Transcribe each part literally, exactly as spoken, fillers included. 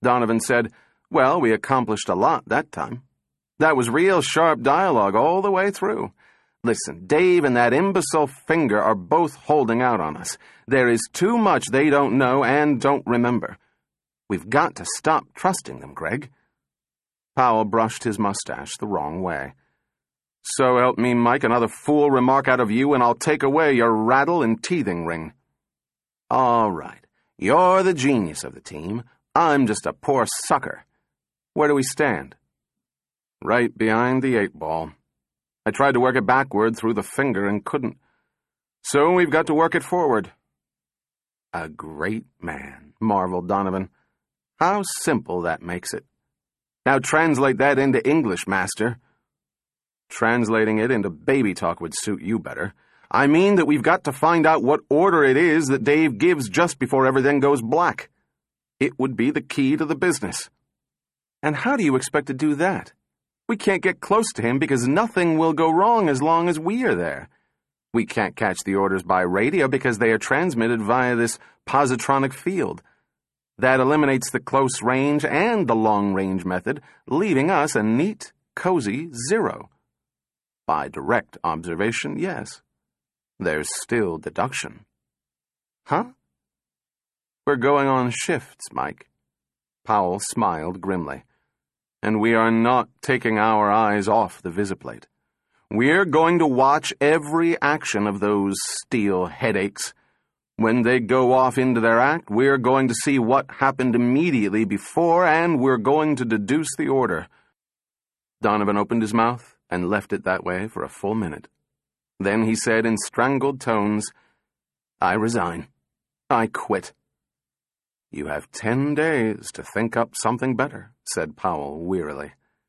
Donovan said, "Well, we accomplished a lot that time. That was real sharp dialogue all the way through. Listen, Dave and that imbecile Finger are both holding out on us. There is too much they don't know and don't remember. We've got to stop trusting them, Greg." Powell brushed his mustache the wrong way. "So help me, Mike, another fool remark out of you and I'll take away your rattle and teething ring." "All right. You're the genius of the team. I'm just a poor sucker. Where do we stand?" "Right behind the eight ball. I tried to work it backward through the Finger and couldn't. So we've got to work it forward." "A great man," marveled Donovan. "How simple that makes it. Now translate that into English, master." "Translating it into baby talk would suit you better. I mean that we've got to find out what order it is that Dave gives just before everything goes black. It would be the key to the business." "And how do you expect to do that? We can't get close to him because nothing will go wrong as long as we are there. We can't catch the orders by radio because they are transmitted via this positronic field. That eliminates the close range and the long range method, leaving us a neat, cozy zero. By direct observation, yes. There's still deduction." "Huh?" "We're going on shifts, Mike." Powell smiled grimly. "And we are not taking our eyes off the visiplate. We're going to watch every action of those steel headaches. When they go off into their act, we're going to see what happened immediately before, and we're going to deduce the order." Donovan opened his mouth and left it that way for a full minute. Then he said in strangled tones, "I resign. I quit." "You have ten days to think up something better," said Powell wearily.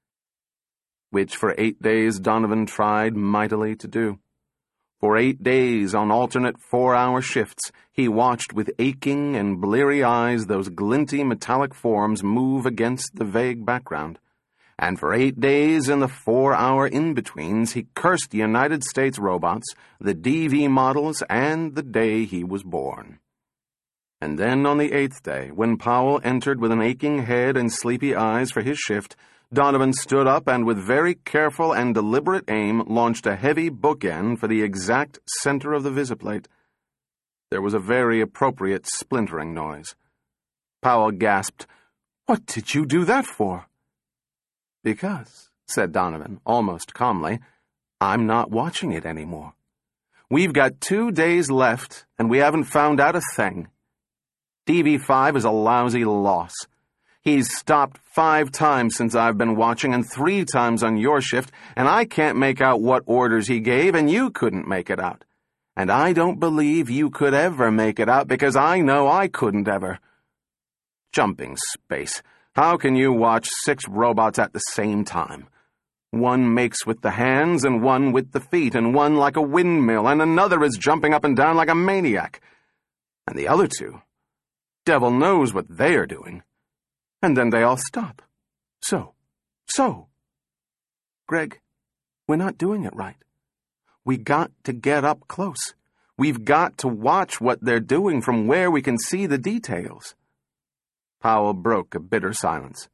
Which for eight days Donovan tried mightily to do. For eight days on alternate four-hour shifts, he watched with aching and bleary eyes those glinty metallic forms move against the vague background. And for eight days in the four-hour in-betweens, he cursed the United States robots, the D V models, and the day he was born. And then on the eighth day, when Powell entered with an aching head and sleepy eyes for his shift, Donovan stood up and with very careful and deliberate aim launched a heavy bookend for the exact center of the visiplate. There was a very appropriate splintering noise. Powell gasped, "What did you do that for?" "Because," said Donovan, almost calmly, "I'm not watching it anymore. We've got two days left, and we haven't found out a thing. D V five is a lousy loss. He's stopped five times since I've been watching and three times on your shift, and I can't make out what orders he gave, and you couldn't make it out. And I don't believe you could ever make it out because I know I couldn't ever. Jumping space. How can you watch six robots at the same time? One makes with the hands and one with the feet, and one like a windmill, and another is jumping up and down like a maniac. And the other two, devil knows what they are doing. And then they all stop. So, so. Greg, we're not doing it right. We got to get up close. We've got to watch what they're doing from where we can see the details." Powell broke a bitter silence.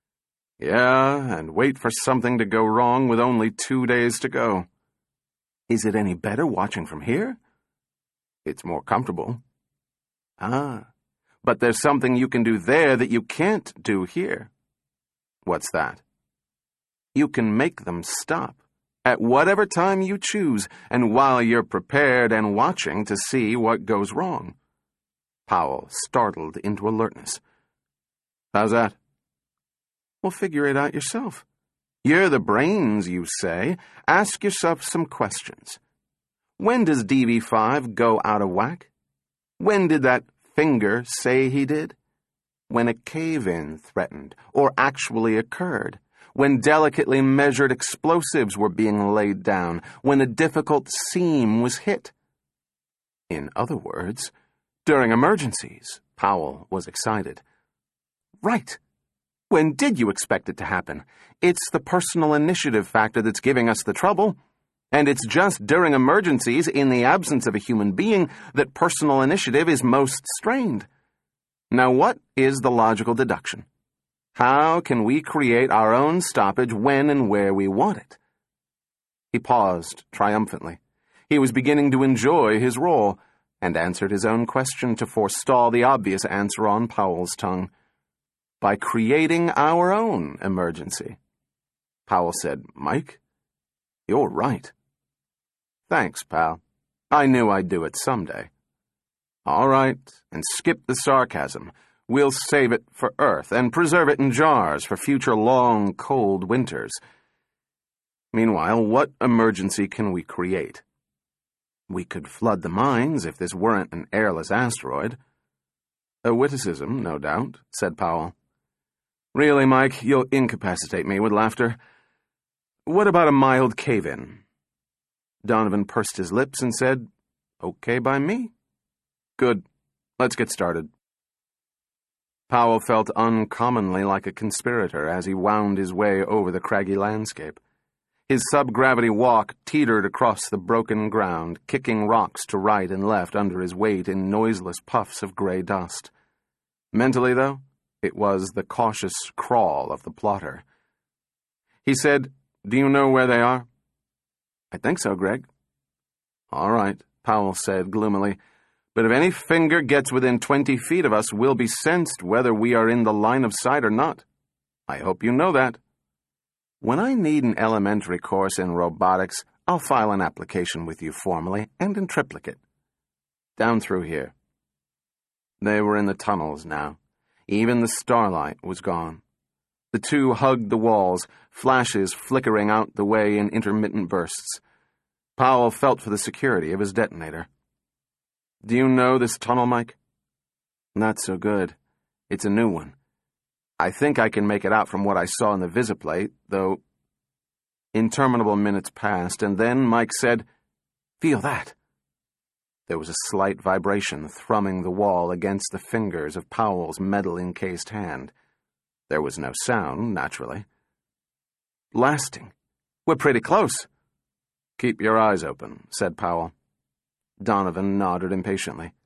"Yeah, and wait for something to go wrong with only two days to go." "Is it any better watching from here?" "It's more comfortable." "Ah, but there's something you can do there that you can't do here." "What's that?" "You can make them stop, at whatever time you choose, and while you're prepared and watching to see what goes wrong." Powell startled into alertness. "How's that?" "Well, figure it out yourself. You're the brains, you say. Ask yourself some questions. When does D V five go out of whack? When did that Finger say he did? When a cave-in threatened, or actually occurred. When delicately measured explosives were being laid down. When a difficult seam was hit. In other words, during emergencies." Powell was excited. "Right. When did you expect it to happen? It's the personal initiative factor that's giving us the trouble. And it's just during emergencies, in the absence of a human being, that personal initiative is most strained. Now what is the logical deduction? How can we create our own stoppage when and where we want it? He paused triumphantly. He was beginning to enjoy his role, and answered his own question to forestall the obvious answer on Powell's tongue. By creating our own emergency. Powell said, Mike, you're right. Thanks, pal. I knew I'd do it someday. All right, and skip the sarcasm. We'll save it for Earth and preserve it in jars for future long, cold winters. Meanwhile, what emergency can we create? We could flood the mines if this weren't an airless asteroid. A witticism, no doubt, said Powell. Really, Mike, you'll incapacitate me with laughter. What about a mild cave-in? Donovan pursed his lips and said, Okay by me. Good. Let's get started. Powell felt uncommonly like a conspirator as he wound his way over the craggy landscape. His subgravity walk teetered across the broken ground, kicking rocks to right and left under his weight in noiseless puffs of gray dust. Mentally, though, it was the cautious crawl of the plotter. He said, Do you know where they are? I think so, Greg. All right, Powell said gloomily. But if any finger gets within twenty feet of us, we'll be sensed whether we are in the line of sight or not. I hope you know that. When I need an elementary course in robotics, I'll file an application with you formally and in triplicate. Down through here. They were in the tunnels now. Even the starlight was gone. The two hugged the walls, flashes flickering out the way in intermittent bursts. Powell felt for the security of his detonator. Do you know this tunnel, Mike? Not so good. It's a new one. I think I can make it out from what I saw in the visiplate, though. Interminable minutes passed, and then Mike said, Feel that. There was a slight vibration thrumming the wall against the fingers of Powell's metal-encased hand. There was no sound, naturally. Lasting. We're pretty close. Keep your eyes open, said Powell. Donovan nodded impatiently.